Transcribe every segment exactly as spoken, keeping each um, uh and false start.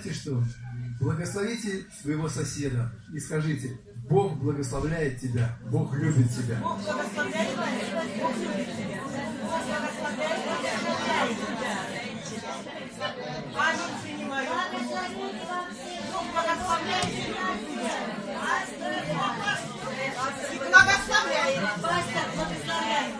знаете что? Благословите своего соседа и скажите: Бог благословляет тебя, Бог любит тебя. Бог благословляет тебя, Бог любит тебя. Бог благословляет тебя. Аминь, принимаю. Бог благословляет тебя. И благословляет. Благословляет.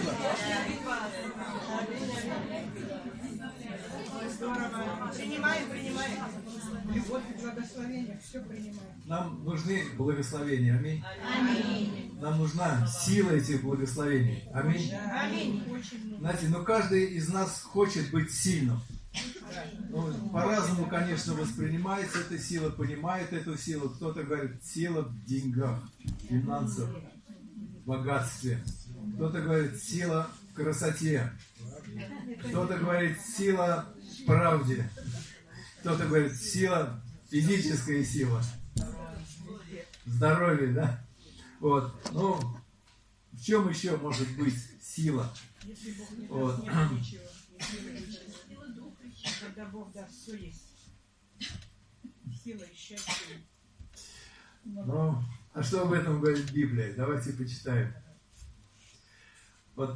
Здорово. Принимаем, принимаем. Любовь и благословение. Все принимаем. Нам нужны благословения. Аминь. Аминь. Нам нужна сила этих благословений. Аминь. Аминь. Знаете, но каждый из нас хочет быть сильным. Ну, по-разному, конечно, воспринимается эта сила, понимает эту силу. Кто-то говорит, сила в деньгах, в финансах, в богатстве. Кто-то говорит, сила в красоте. Кто-то говорит, сила в правде. Кто-то говорит, сила, физическая сила. Здоровье, да? Вот. Ну, в чем еще может быть сила? Вот. Когда Бог даст, все есть. Сила и счастье. Ну, а что об этом говорит Библия? Давайте почитаем. Вот,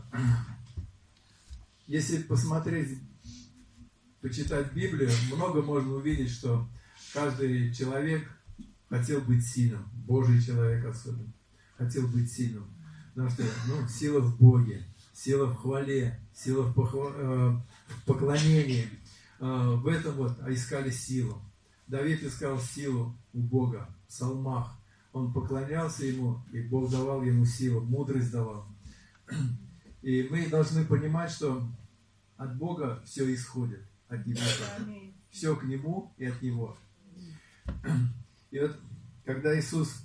если посмотреть, почитать Библию, много можно увидеть, что каждый человек хотел быть сильным. Божий человек особенно. Хотел быть сильным. Потому что, ну, сила в Боге, сила в хвале, сила в, похва... э, в поклонении. В этом вот искали силу. Давид искал силу у Бога в псалмах. Он поклонялся Ему, и Бог давал ему силу, мудрость давал. И мы должны понимать, что от Бога все исходит, от Него. Все к Нему и от Него. И вот, когда Иисус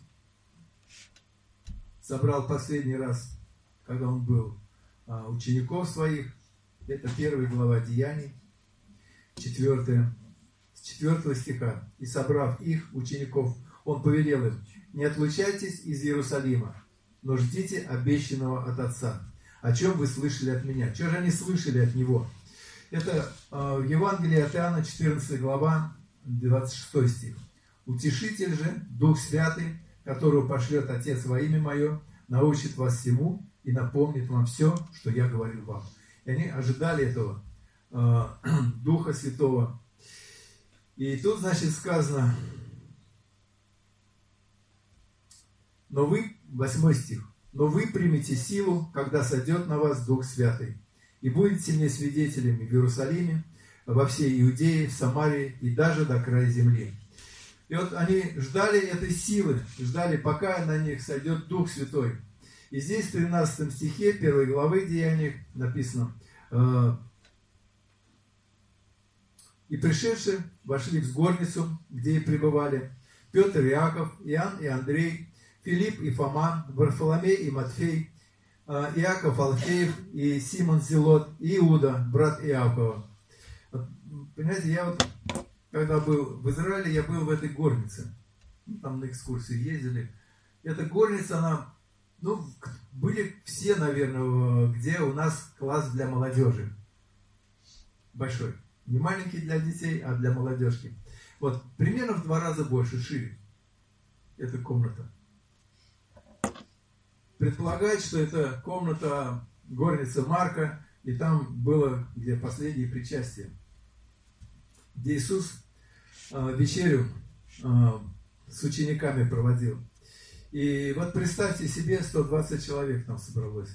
собрал последний раз, когда Он был, учеников своих, это первая глава Деяний, четвертая, с четвертого стиха. И собрав их, учеников, Он повелел им: не отлучайтесь из Иерусалима, но ждите обещанного от Отца. О чем вы слышали от меня? Что же они слышали от Него? Это э, в Евангелии от Иоанна, четырнадцатая глава, двадцать шестой стих. Утешитель же, Дух Святый, которого пошлет Отец во имя Мое, научит вас всему и напомнит вам все, что я говорил вам. И они ожидали этого э, Духа Святого. И тут, значит, сказано, но вы, восьмой стих, но вы примете силу, когда сойдет на вас Дух Святый, и будете мне свидетелями в Иерусалиме, во всей Иудее, в Самарии и даже до края земли. И вот они ждали этой силы, ждали, пока на них сойдет Дух Святой. И здесь в тринадцатом стихе первой главы Деяний написано: «И пришедшие вошли в горницу, где и пребывали Петр и Иаков, Иоанн и Андрей, Филипп и Фома, Варфоломей и Матфей, Иаков Алфеев и Симон Зелот, и Иуда, брат Иакова». Вот, понимаете, я вот, когда был в Израиле, я был в этой горнице. Там на экскурсии ездили. Эта горница, она, ну, были все, наверное, где у нас класс для молодежи. Большой. Не маленький для детей, а для молодежки. Вот, примерно в два раза больше, шире. Эта комната. Предполагает, что это комната, горница Марка, и там было, где последнее причастие, где Иисус э, вечерю э, с учениками проводил. И вот представьте себе, сто двадцать человек там собралось,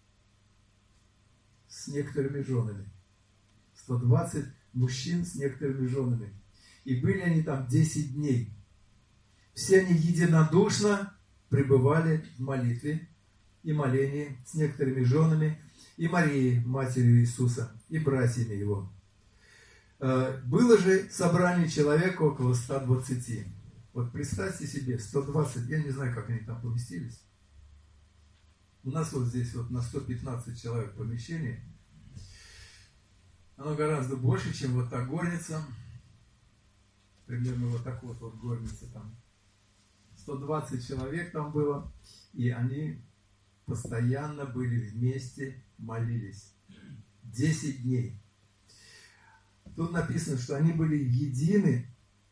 с некоторыми женами. сто двадцать мужчин с некоторыми женами. И были они там десять дней. Все они единодушно пребывали в молитве и молении с некоторыми женами, и Марией, матерью Иисуса, и братьями Его. Было же собрание человека около ста двадцати. Вот представьте себе, сто двадцать, я не знаю, как они там поместились. У нас вот здесь вот на сто пятнадцать человек помещение. Оно гораздо больше, чем вот та горница. Примерно вот так вот, вот горница там. сто двадцать человек там было, и они постоянно были вместе, молились. десять дней. Тут написано, что они были едины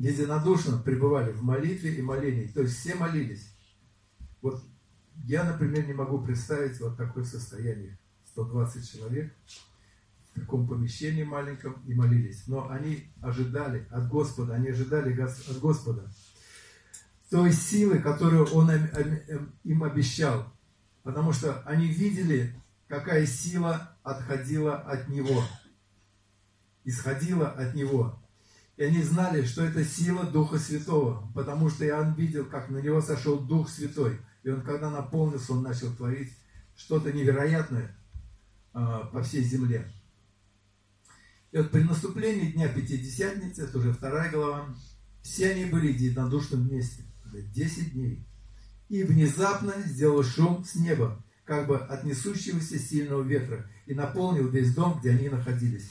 единодушно пребывали в молитве и молении. То есть все молились. Вот я, например, не могу представить вот такое состояние. сто двадцать человек в таком помещении маленьком и молились. Но они ожидали от Господа, они ожидали от Господа той силы, которую Он им обещал. Потому что они видели, какая сила отходила от Него, исходила от Него. И они знали, что это сила Духа Святого, потому что Иоанн видел, как на него сошел Дух Святой. И он, когда наполнился, он начал творить что-то невероятное а, по всей земле. И вот при наступлении Дня Пятидесятницы, это уже вторая глава, все они были единодушно вместе. Десять дней. И внезапно сделал шум с неба, как бы от несущегося сильного ветра, и наполнил весь дом, где они находились.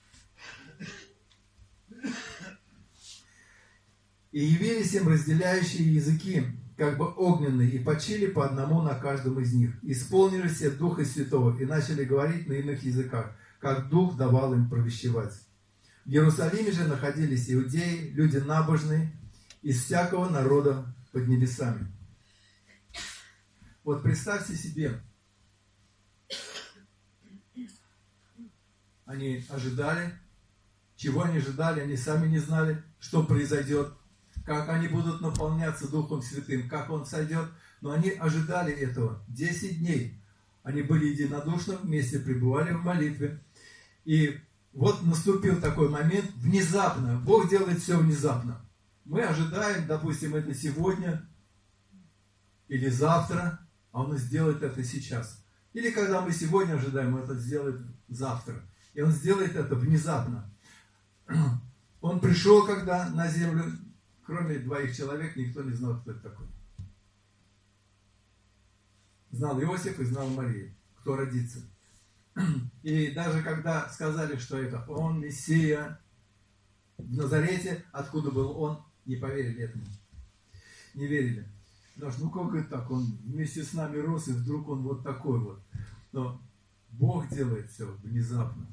И явились им разделяющие языки, как бы огненные, и почили по одному на каждом из них. Исполнились все Духа Святого, и начали говорить на иных языках, как Дух давал им провещевать. В Иерусалиме же находились иудеи, люди набожные, из всякого народа под небесами. Вот представьте себе, они ожидали, чего они ожидали, они сами не знали, что произойдет, как они будут наполняться Духом Святым, как Он сойдет, но они ожидали этого. Десять дней они были единодушны, вместе пребывали в молитве. И вот наступил такой момент, внезапно, Бог делает все внезапно. Мы ожидаем, допустим, это сегодня или завтра, а Он сделает это сейчас. Или когда мы сегодня ожидаем, Он это сделает завтра. И Он сделает это внезапно. Он пришел, когда на землю, кроме двоих человек, никто не знал, кто это такой. Знал Иосиф и знал Мария, кто родится. И даже когда сказали, что это Он, Мессия, в Назарете, откуда был Он, не поверили этому. Не верили. Потому что, ну как это так, Он вместе с нами рос, и вдруг Он вот такой вот. Но Бог делает все внезапно.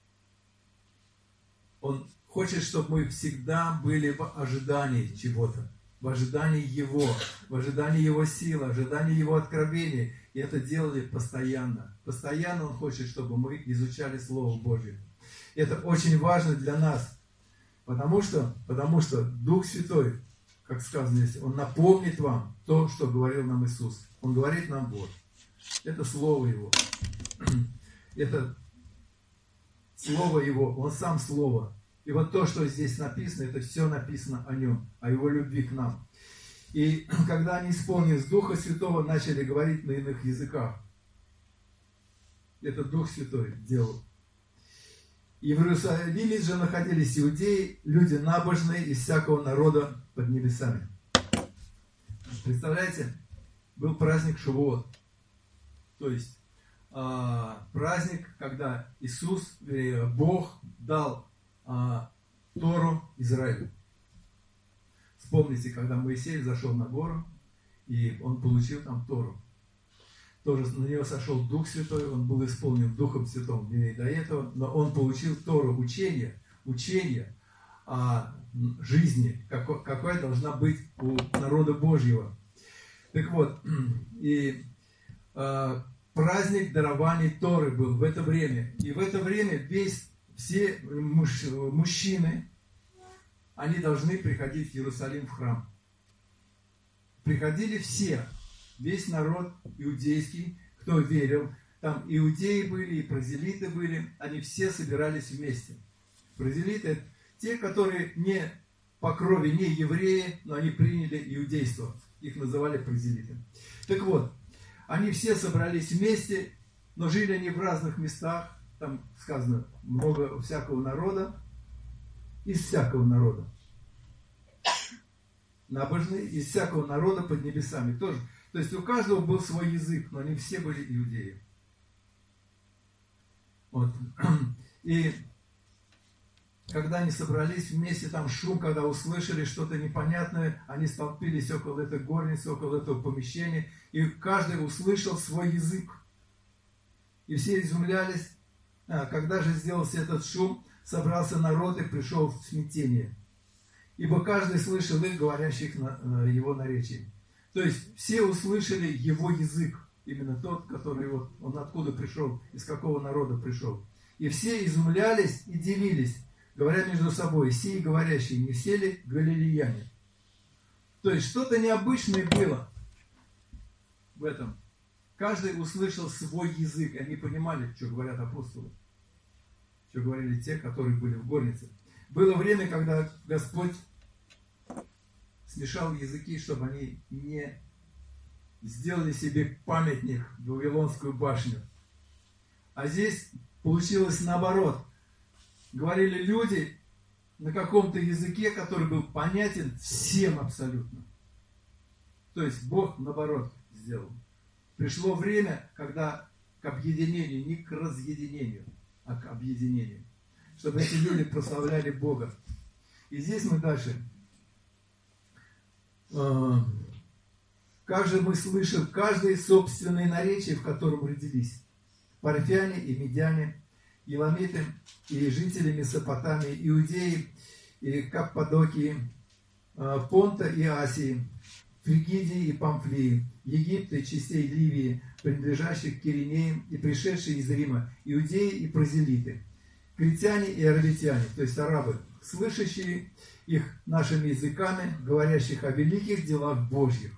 Он хочет, чтобы мы всегда были в ожидании чего-то, в ожидании Его, в ожидании Его силы, в ожидании Его откровения. И это делали постоянно. Постоянно Он хочет, чтобы мы изучали Слово Божье. Это очень важно для нас, потому что, потому что Дух Святой, как сказано здесь, Он напомнит вам то, что говорил нам Иисус. Он говорит нам вот. Это Слово Его. Это Слово Его. Он сам Слово. И вот то, что здесь написано, это все написано о Нем, о Его любви к нам. И когда они, исполнились Духа Святого, начали говорить на иных языках. Это Дух Святой делал. И в Иерусалиме же находились иудеи, люди набожные из всякого народа под небесами. Представляете, был праздник Шавуот. То есть праздник, когда Иисус, Бог дал Тору Израилю. Вспомните, когда Моисей зашел на гору, и он получил там Тору. Тоже на него сошел Дух Святой, он был исполнен Духом Святым и до этого, но он получил Тору, учение, учение о жизни, какой, какая должна быть у народа Божьего. Так вот, и э, праздник дарований Торы был в это время. И в это время весь, все муж, мужчины, они должны приходить в Иерусалим в храм. Приходили все, весь народ иудейский, кто верил. Там иудеи были, и прозелиты были, они все собирались вместе. Прозелиты – это те, которые не по крови, не евреи, но они приняли иудейство. Их называли прозелиты. Так вот, они все собрались вместе, но жили они в разных местах. Там сказано, много всякого народа, из всякого народа. Набожные, из всякого народа под небесами тоже. То есть у каждого был свой язык, но они все были иудеи. Вот. И когда они собрались вместе, там шум, когда услышали что-то непонятное, они столпились около этой горницы, около этого помещения, и каждый услышал свой язык. И все изумлялись. А, когда же сделался этот шум, собрался народ и пришел в смятение. ибо каждый слышал их, говорящих на его наречии. То есть все услышали его язык, именно тот, который вот, он откуда пришел, из какого народа пришел. И все изумлялись и дивились, говоря между собой, сии говорящие, не все ли галилеяне? То есть что-то необычное было в этом. Каждый услышал свой язык, и они понимали, что говорят апостолы, что говорили те, которые были в горнице. Было время, когда Господь смешал языки, чтобы они не сделали себе памятник, Вавилонскую башню. А здесь получилось наоборот. Говорили люди на каком-то языке, который был понятен всем абсолютно. То есть Бог наоборот сделал. Пришло время, когда к объединению, не к разъединению, а к объединению. Чтобы эти люди прославляли Бога. И здесь мы дальше. Как же мы слышим каждое собственное наречие, в котором родились. Парфяне и медяне, еламиты и жители Месопотамии, иудеи и Каппадокии, Понта и Асии, Фригидии и Памфлии, Египта и частей Ливии, принадлежащих к Киринеям и пришедшие из Рима, иудеи и прозелиты, критяне и аравитяне, то есть арабы, слышащие их нашими языками, говорящих о великих делах Божьих.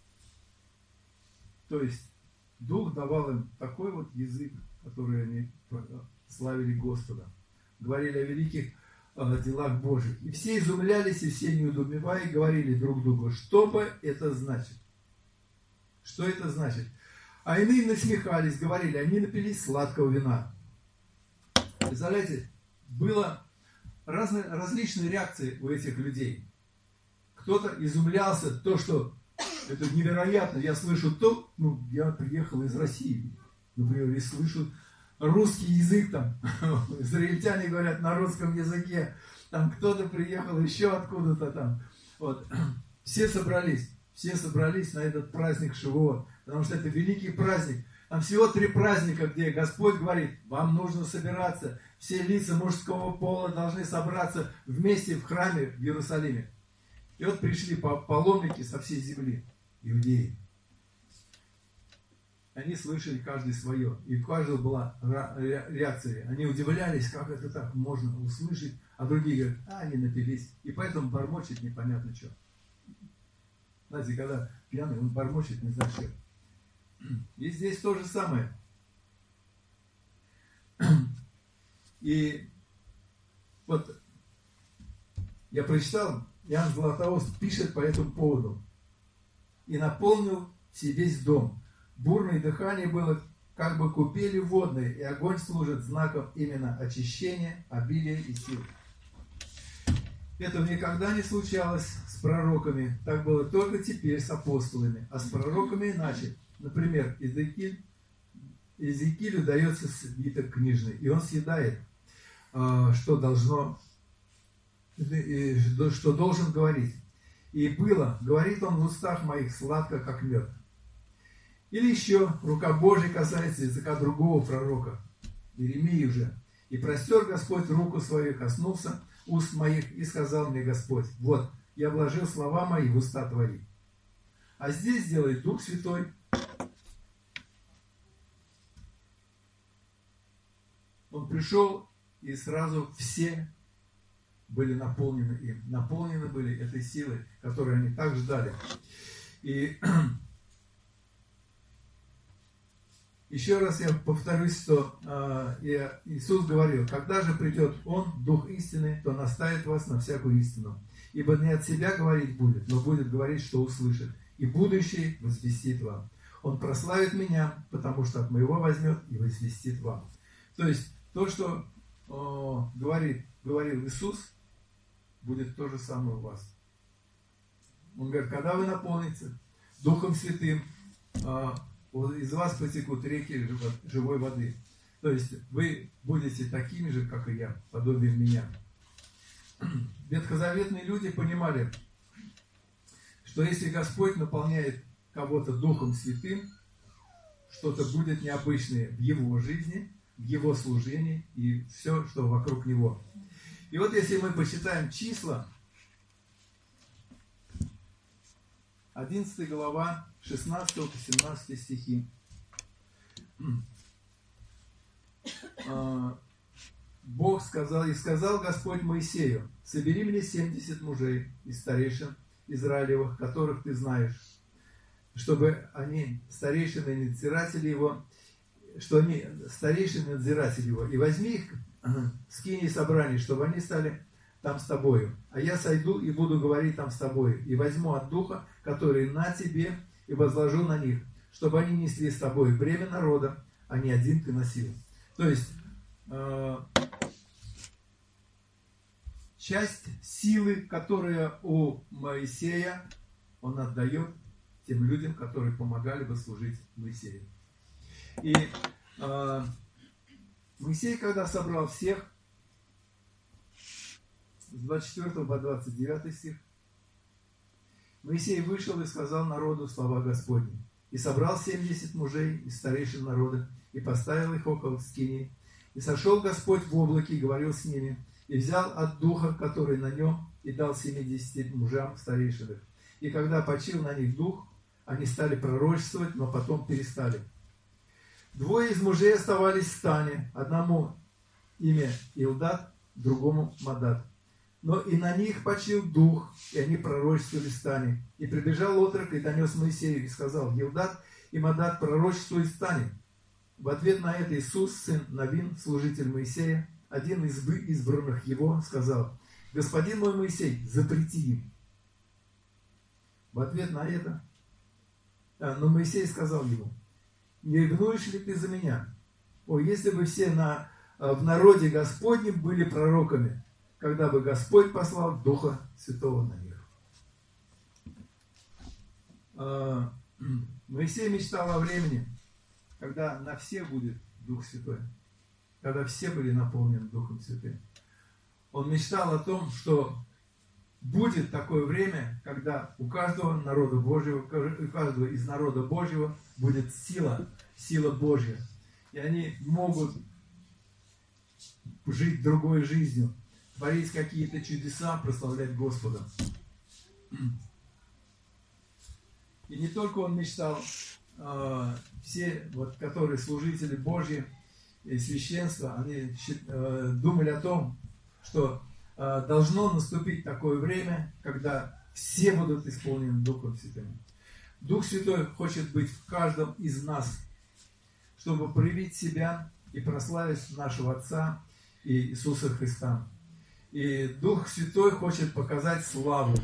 То есть Дух давал им такой вот язык, который они славили Господа, говорили о великих э, делах Божьих. И все изумлялись, и все неудумевая, говорили друг другу, что бы это значит? Что это значит? А иные насмехались, говорили, они напились сладкого вина. Представляете, было разные, различные реакции у этих людей. Кто-то изумлялся, то, что это невероятно, я слышу то, ну, я приехал из России, например, и слышу русский язык там, израильтяне говорят на русском языке, там кто-то приехал еще откуда-то там, вот, все собрались, все собрались на этот праздник Шивот, потому что это великий праздник, там всего три праздника, где Господь говорит, вам нужно собираться, все лица мужского пола должны собраться вместе в храме в Иерусалиме. И вот пришли паломники со всей земли, иудеи. Они слышали каждый свое, и у каждого была реакция. Они удивлялись, как это так можно услышать, а другие говорят, а они напились. И поэтому бормочет непонятно что. Знаете, когда пьяный, он бормочет не знаю что. И здесь то же самое. И вот я прочитал, Иоанн Златоуст пишет по этому поводу. И наполнил все весь дом. Бурное дыхание было, как бы купели водные, и огонь служит знаком именно очищения, обилия и сил. Это никогда не случалось с пророками. Так было только теперь с апостолами. А с пророками иначе. Например, Иезекииль, Иезекиилю дается свиток книжный, и он съедает, что должно, что должен говорить. И было, говорит он в устах моих сладко, как мед. Или еще, рука Божья касается языка другого пророка, Иеремии уже. И простер Господь руку свою, коснулся уст моих, и сказал мне Господь, вот, я вложил слова мои в уста твои. А здесь делает Дух Святой. Он пришел, и сразу все были наполнены им. Наполнены были этой силой, которую они так ждали. И еще раз я повторюсь, что э, Иисус говорил, когда же придет Он, Дух истины, то наставит вас на всякую истину. Ибо не от себя говорить будет, но будет говорить, что услышит. И будущее возвестит вам. Он прославит меня, потому что от моего возьмет и возвестит вам. То есть, то, что э, говорит, говорил Иисус, будет то же самое у вас. Он говорит, когда вы наполнитесь Духом Святым, э, из вас потекут реки живой воды. То есть вы будете такими же, как и я, подобием меня. Ветхозаветные люди понимали, что если Господь наполняет кого-то Духом Святым, что-то будет необычное в его жизни, в его служении и все, что вокруг него. И вот если мы посчитаем числа, одиннадцатая глава, шестнадцатый по семнадцатый стихи. Бог сказал, и сказал Господь Моисею: собери мне семьдесят мужей из старейшин Израилевых, которых ты знаешь, чтобы они, старейшины и надзиратели его, что они, старейшины и надзиратели его, и возьми их, скини собрание, чтобы они стали там с тобою. А я сойду и буду говорить там с тобою, и возьму от духа, который на тебе, и возложу на них, чтобы они несли с тобой бремя народа, а не один ты носил. То есть, э, часть силы, которая у Моисея, он отдает тем людям, которые помогали бы служить Моисею. И э, Моисей, когда собрал всех, с двадцать четвёртого по двадцать девятый стих, Моисей вышел и сказал народу слова Господни. И собрал семьдесят мужей из старейшин народа, и поставил их около скинии. И сошел Господь в облаке, и говорил с ними, и взял от духа, который на нем, и дал семидесяти мужам старейшинах. И когда почил на них дух, они стали пророчествовать, но потом перестали. Двое из мужей оставались в стане, одному имя Илдат, другому Мадат. Но и на них почил дух, и они пророчествовали в стане. И прибежал отрок и донес Моисею, и сказал: Илдат и Мадат пророчествуют в стане. В ответ на это Иисус, сын Навин, служитель Моисея, один из избранных его, сказал: господин мой Моисей, запрети им. В ответ на это, а, но Моисей сказал ему: не ревнуешь ли ты за меня? О, если бы все на, в народе Господнем были пророками, когда бы Господь послал Духа Святого на них. А, Моисей мечтал о времени, когда на всех будет Дух Святой, когда все были наполнены Духом Святым. Он мечтал о том, что будет такое время, когда у каждого народа Божьего, у каждого из народа Божьего будет сила, сила Божья. И они могут жить другой жизнью, творить какие-то чудеса, прославлять Господа. И не только он мечтал, э, все, вот, которые служители Божьи и священства, они э, думали о том, что э, должно наступить такое время, когда все будут исполнены Духом Святым. Дух Святой хочет быть в каждом из нас, чтобы проявить себя и прославить нашего Отца и Иисуса Христа. И Дух Святой хочет показать славу,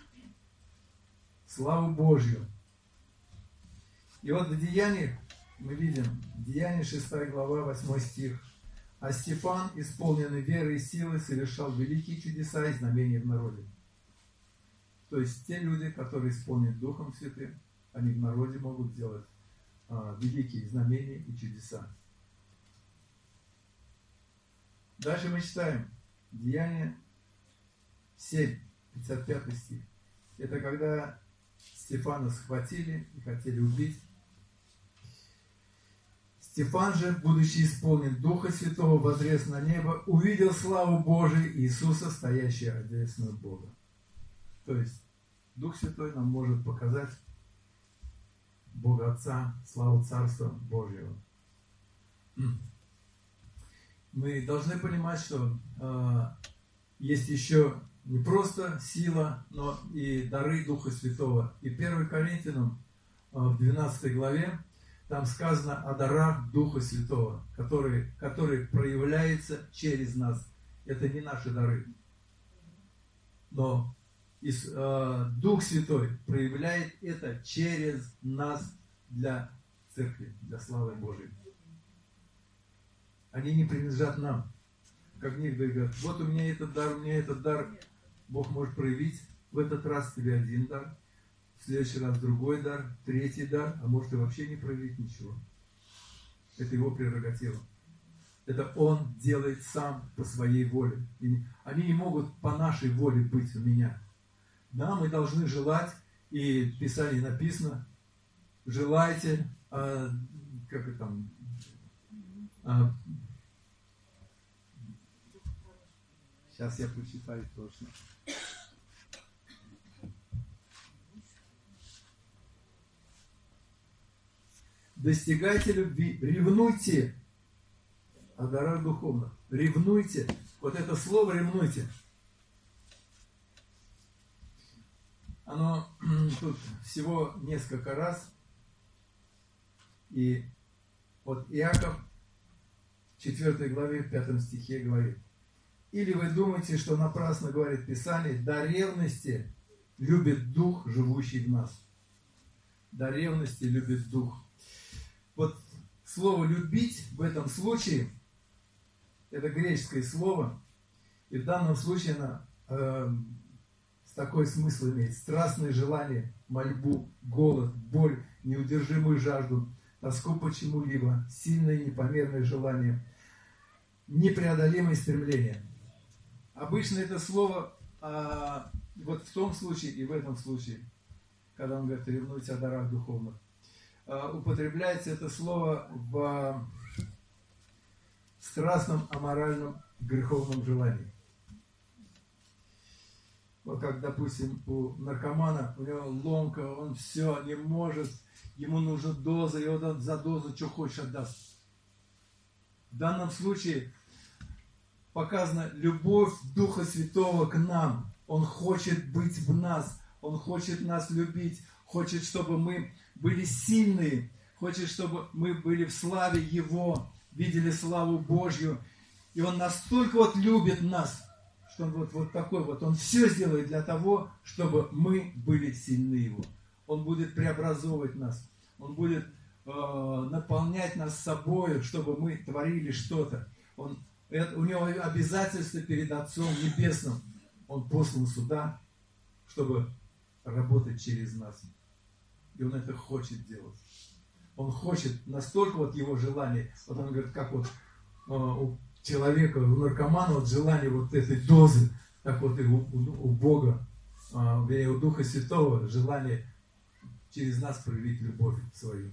славу Божью. И вот в Деяниях мы видим, Деяния шестая глава, восьмой стих. А Стефан, исполненный верой и силой, совершал великие чудеса и знамения в народе. То есть те люди, которые исполнены Духом Святым, они в народе могут делать а, великие знамения и чудеса. Дальше мы читаем Деяния семь, пятьдесят пятый стих. Это когда Стефана схватили и хотели убить. Стефан же, будучи исполнен Духа Святого, возрез на небо, увидел славу Божию и Иисуса, стоящего одесную Бога. То есть Дух Святой нам может показать Бога Отца, славу Царства Божьего. Мы должны понимать, что э, есть еще не просто сила, но и дары Духа Святого. И первое Коринфянам э, в двенадцатой главе там сказано о дарах Духа Святого, которые, которые проявляются через нас. Это не наши дары. Но из, э, Дух Святой проявляет это через нас для церкви, для славы Божией. Они не принадлежат нам. Как некоторые говорят: вот у меня этот дар, у меня этот дар. Бог может проявить в этот раз тебе один дар, в следующий раз другой дар, третий дар, а может и вообще не проявить ничего. Это его прерогатива. Это он делает сам по своей воле. И они не могут по нашей воле быть у меня. Да, мы должны желать, и в Писании написано: желайте, а, как это там, а, сейчас я прочитаю точно. достигайте любви, ревнуйте о дарах духовных. Ревнуйте. Вот это слово ревнуйте. Оно тут всего несколько раз. И вот Иаков в четвёртой главе, в пятом стихе говорит: или вы думаете, что напрасно говорит Писание, до ревности любит Дух, живущий в нас. До ревности любит Дух. Вот слово «любить» в этом случае, это греческое слово, и в данном случае оно э, такой смысл имеет: страстное желание, мольбу, голод, боль, неудержимую жажду, тоску по чему-либо, сильное непомерное желание, непреодолимое стремление. Обычно это слово а, вот в том случае и в этом случае, когда он говорит «ревнуйте о дарах духовных», а, употребляется это слово в страстном, аморальном, греховном желании. Вот как, допустим, у наркомана, у него ломка, он все не может, ему нужна доза, и вот он за дозу что хочешь отдаст. В данном случае показана любовь Духа Святого к нам. Он хочет быть в нас, Он хочет нас любить, хочет, чтобы мы были сильные, хочет, чтобы мы были в славе Его, видели славу Божью. И Он настолько вот любит нас, что Он вот, вот такой вот, Он все сделает для того, чтобы мы были сильны Его. Он будет преобразовывать нас, Он будет э, наполнять нас собой, чтобы мы творили что-то. Он, это, у Него обязательства перед Отцом Небесным. Он послан сюда, чтобы работать через нас. И Он это хочет делать. Он хочет, настолько вот Его желание, вот Он говорит, как вот э, у человека, у наркомана вот желание вот этой дозы, так вот и у, у, у Бога, э, у Духа Святого желание через нас проявить любовь свою.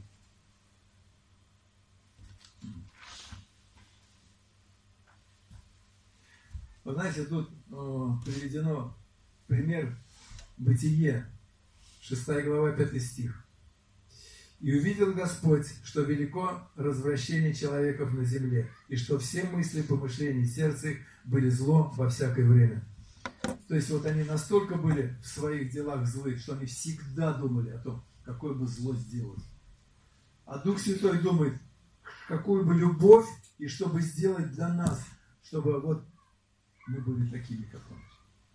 Вы знаете, тут э, приведено пример Бытие, шестая глава, пятый стих. «И увидел Господь, что велико развращение человеков на земле, и что все мысли, помышления сердца их были зло во всякое время». То есть вот они настолько были в своих делах злы, что они всегда думали о том, какое бы зло сделать. А Дух Святой думает, какую бы любовь и что бы сделать для нас, чтобы вот мы были такими, как Он.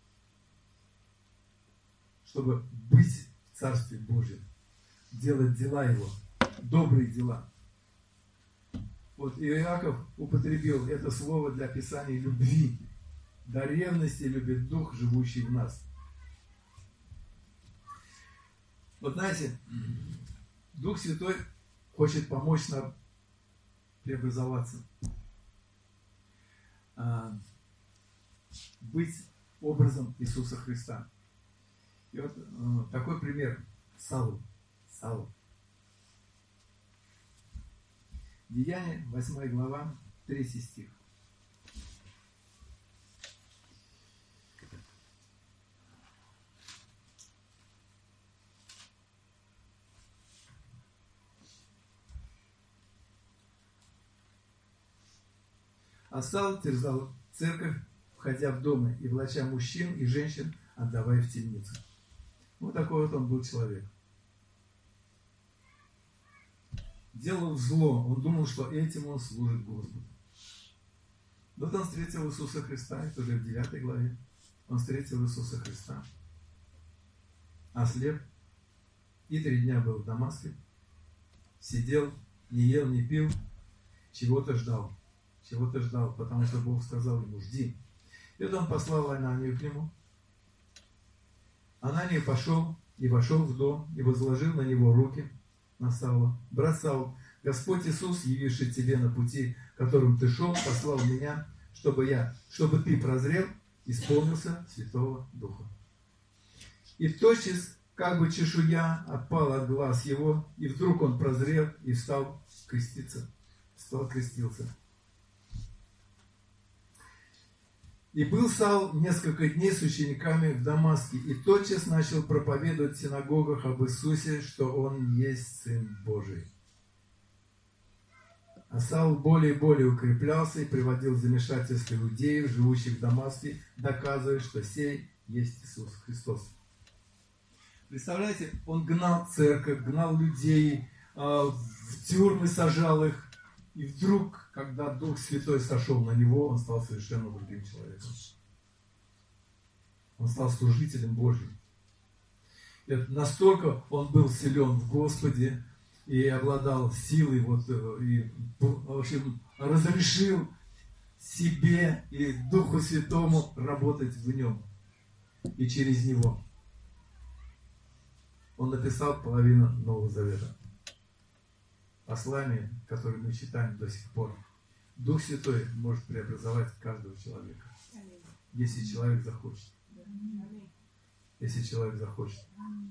Чтобы быть в Царстве Божьем, делать дела Его, добрые дела. Вот Иаков употребил это слово для описания любви. До ревности любит Дух, живущий в нас. Вот знаете, Дух Святой хочет помочь нам преобразоваться, быть образом Иисуса Христа. И вот э, такой пример. Савл. Савл. Деяния, восьмая глава, третий стих. А Савл терзал церковь, входя в дома и влача мужчин и женщин, отдавая в темницу. Вот такой вот он был человек. Делал зло, он думал, что этим он служит Господу. Вот он встретил Иисуса Христа, это уже в девятой главе. Он встретил Иисуса Христа. Ослеп. И три дня был в Дамаске. Сидел, не ел, не пил. Чего-то ждал. Чего-то ждал, потому что Бог сказал ему: жди. И вот он послал Ананию к нему. Анания пошел и вошел в дом, и возложил на него руки, на Савла. Брат Савл, Господь Иисус, явивший тебе на пути, которым ты шел, послал меня, чтобы я, чтобы ты прозрел, исполнился Святого Духа. И тотчас, как бы чешуя отпала от глаз его, и вдруг он прозрел и стал креститься. Стал крестился. И был Савл несколько дней с учениками в Дамаске, и тотчас начал проповедовать в синагогах об Иисусе, что Он есть Сын Божий. А Саул более и более укреплялся и приводил в замешательство иудеев, живущих в Дамаске, доказывая, что сей есть Иисус Христос. Представляете, он гнал церковь, гнал людей, в тюрьмы сажал их. И вдруг, когда Дух Святой сошел на него, он стал совершенно другим человеком. Он стал служителем Божьим. И настолько он был силен в Господе и обладал силой, вот, и, в общем, разрешил себе и Духу Святому работать в нем и через него. Он написал половину Нового Завета. Послание, которое мы читаем до сих пор. Дух Святой может преобразовать каждого человека, если человек захочет. Если человек захочет.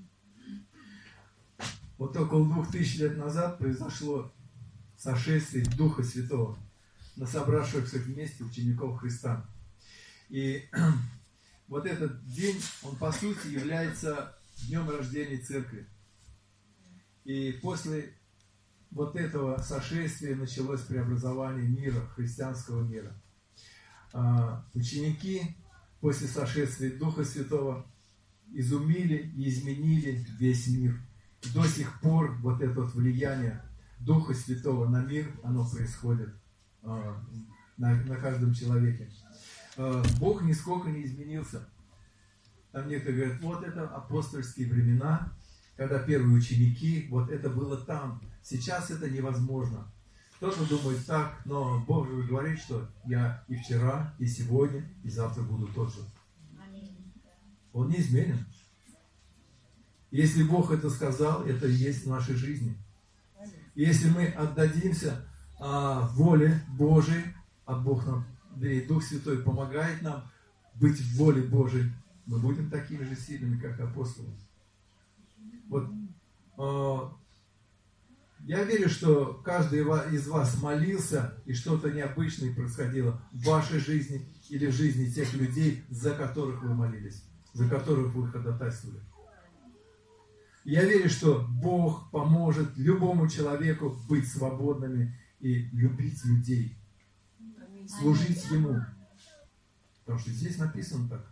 Вот около двух тысяч лет назад произошло сошествие Духа Святого на собравшихся вместе учеников Христа. И вот этот день, он по сути является днем рождения церкви. И после вот этого сошествия началось преобразование мира, христианского мира. А, ученики после сошествия Духа Святого изумили и изменили весь мир. И до сих пор вот это вот влияние Духа Святого на мир, оно происходит а, на, на каждом человеке. А, Бог нисколько не изменился. Там некоторые говорят, вот это апостольские времена, когда первые ученики, вот это было там. Сейчас это невозможно. Кто-то думает так, но Бог же говорит, что я и вчера, и сегодня, и завтра буду тот же. Он неизменен. Если Бог это сказал, это и есть в нашей жизни. И если мы отдадимся а, воле Божией, а Бог нам, да и Дух Святой помогает нам быть в воле Божией, мы будем такими же сильными, как апостолы. Вот а, я верю, что каждый из вас молился, и что-то необычное происходило в вашей жизни или в жизни тех людей, за которых вы молились, за которых вы ходатайствовали. Я верю, что Бог поможет любому человеку быть свободными и любить людей, служить Ему. Потому что здесь написано так.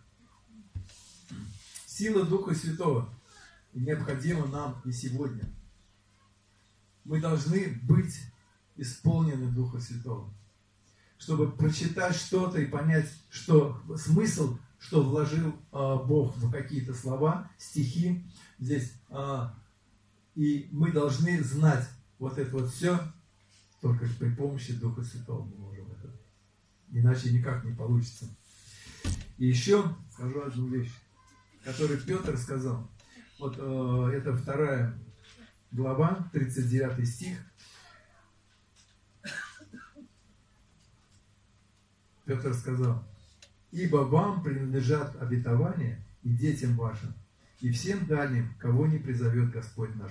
Сила Духа Святого необходима нам и сегодня. Мы должны быть исполнены Духа Святого, чтобы прочитать что-то и понять, что смысл, что вложил а, Бог в какие-то слова, стихи здесь. А, и мы должны знать вот это вот все, только при помощи Духа Святого мы можем это. Иначе никак не получится. И еще скажу одну вещь, которую Петр сказал. Вот э, это вторая глава, тридцать девятый стих. Петр сказал: «Ибо вам принадлежат обетования и детям вашим, и всем дальним, кого не призовет Господь наш».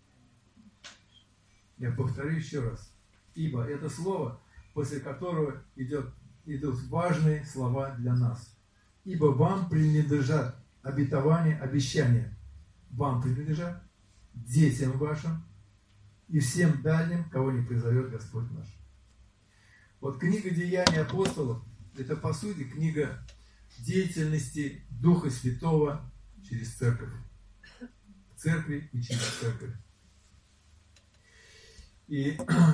Я повторю еще раз. Ибо это слово, после которого идет, идут важные слова для нас. Ибо вам принадлежат обетования, обещания. Вам принадлежат, детям вашим и всем дальним, кого не призовет Господь наш. Вот книга Деяний апостолов – это, по сути, книга деятельности Духа Святого через церковь. В церкви и через церковь. И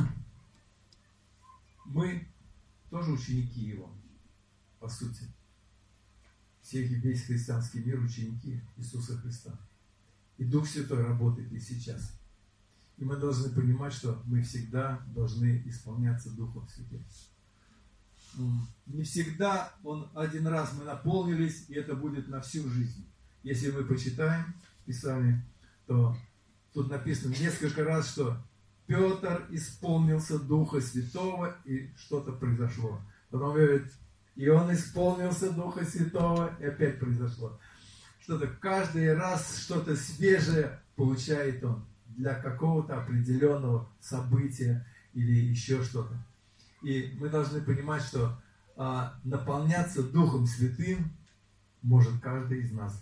мы тоже ученики Его, по сути. Все, весь христианский мир ученики Иисуса Христа. И Дух Святой работает и сейчас. И мы должны понимать, что мы всегда должны исполняться Духом Святым. Не всегда он один раз мы наполнились, и это будет на всю жизнь. Если мы почитаем Писание, то тут написано несколько раз, что Петр исполнился Духа Святого, и что-то произошло. Потом говорит, и он исполнился Духа Святого, и опять произошло. Что-то каждый раз что-то свежее получает он для какого-то определенного события или еще что-то. И мы должны понимать, что а, наполняться Духом Святым может каждый из нас.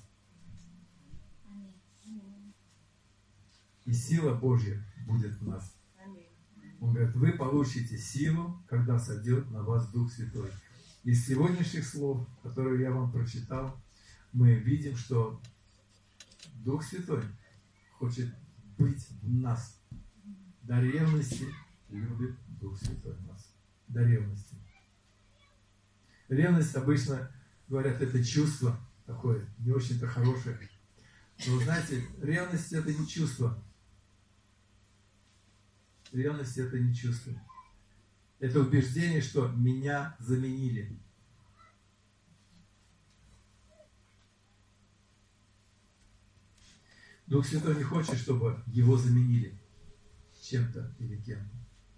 И сила Божья будет в нас. Он говорит, вы получите силу, когда сойдет на вас Дух Святой. Из сегодняшних слов, которые я вам прочитал, мы видим, что Дух Святой хочет быть в нас. До ревности любит Дух Святой в нас. До ревности. Ревность обычно, говорят, это чувство такое, не очень-то хорошее. Но вы знаете, ревность это не чувство. Ревность это не чувство. Это убеждение, что меня заменили. Дух Святой не хочет, чтобы его заменили чем-то или кем-то.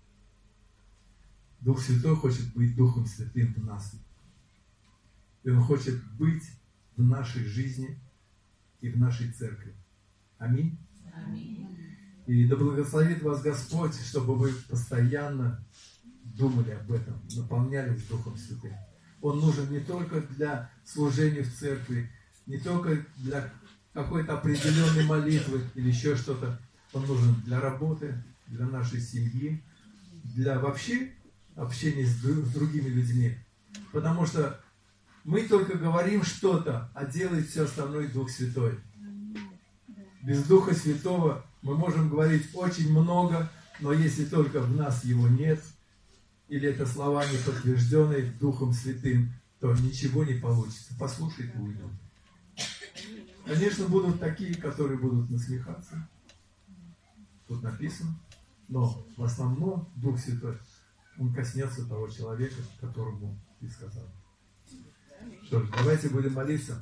Дух Святой хочет быть Духом Святым в нас. И Он хочет быть в нашей жизни и в нашей церкви. Аминь. Аминь. И да благословит вас Господь, чтобы вы постоянно думали об этом, наполнялись Духом Святым. Он нужен не только для служения в церкви, не только для какой-то определенной молитвы или еще что-то. Он нужен для работы, для нашей семьи, для вообще общения с другими людьми. Потому что мы только говорим что-то, а делает все остальное Дух Святой. Без Духа Святого мы можем говорить очень много, но если только в нас Его нет, или это слова не подтвержденные Духом Святым, то ничего не получится. Послушайте, уйдут. Конечно, будут такие, которые будут насмехаться. Тут написано. Но в основном Дух Святой, Он коснется того человека, которому ты сказал. Что ж, давайте будем молиться.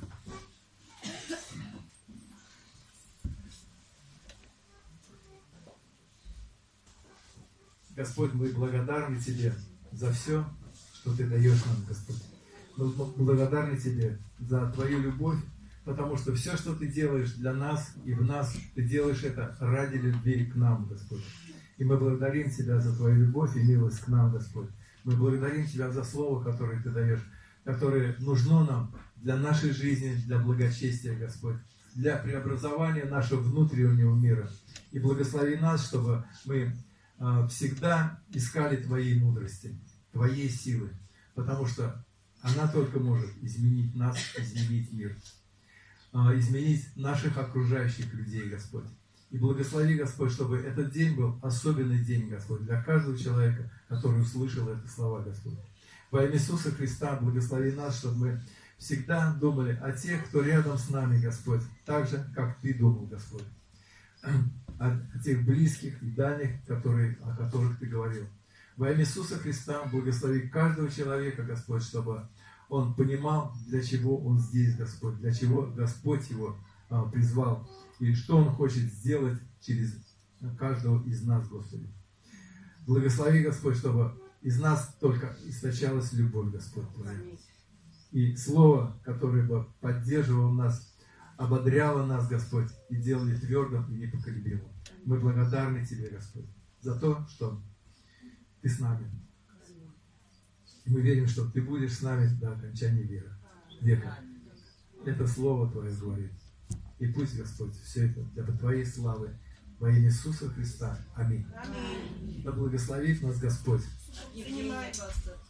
Господь, мы благодарны Тебе за все, что Ты даешь нам, Господь. Мы благодарны Тебе за Твою любовь, потому что все, что Ты делаешь для нас и в нас, Ты делаешь это ради любви к нам, Господь. И мы благодарим Тебя за Твою любовь и милость к нам, Господь. Мы благодарим Тебя за Слово, которое Ты даешь, которое нужно нам для нашей жизни, для благочестия, Господь, для преобразования нашего внутреннего мира. И благослови нас, чтобы мы всегда искали Твоей мудрости, Твоей силы, потому что она только может изменить нас, изменить мир, изменить наших окружающих людей, Господь. И благослови, Господь, чтобы этот день был особенный день, Господь, для каждого человека, который услышал эти слова, Господь. Во имя Иисуса Христа благослови нас, чтобы мы всегда думали о тех, кто рядом с нами, Господь, так же, как Ты думал, Господь. О тех близких и дальних, которые, о которых Ты говорил. Во имя Иисуса Христа благослови каждого человека, Господь, чтобы он понимал, для чего он здесь, Господь, для чего Господь его а, призвал, и что Он хочет сделать через каждого из нас, Господи. Благослови, Господь, чтобы из нас только источалась любовь, Господь, Твоя. И Слово, которое бы поддерживало нас, ободряло нас, Господь, и делали твердым и непоколебимым. Мы благодарны Тебе, Господь, за то, что Ты с нами. И мы верим, что Ты будешь с нами до окончания века. века. Это Слово Твое говорит. И пусть, Господь, все это для Твоей славы во имя Иисуса Христа. Аминь. Аминь. Да благословит нас Господь. Не принимай, пастор.